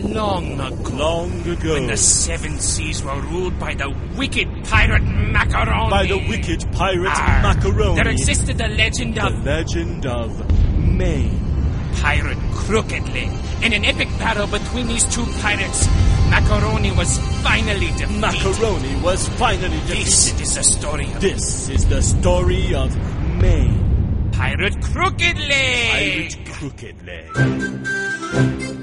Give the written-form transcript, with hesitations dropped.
Long ago. Long ago. When the seven seas were ruled by the wicked pirate Macaroni. By the wicked pirate Macaroni. There existed the legend of... The legend of Maine. Pirate Crooked Leg. In an epic battle between these two pirates, Macaroni was finally defeated. Macaroni was finally defeated. This is the story of... This is the story of Maine. Pirate Crooked Leg. Pirate Crooked Leg.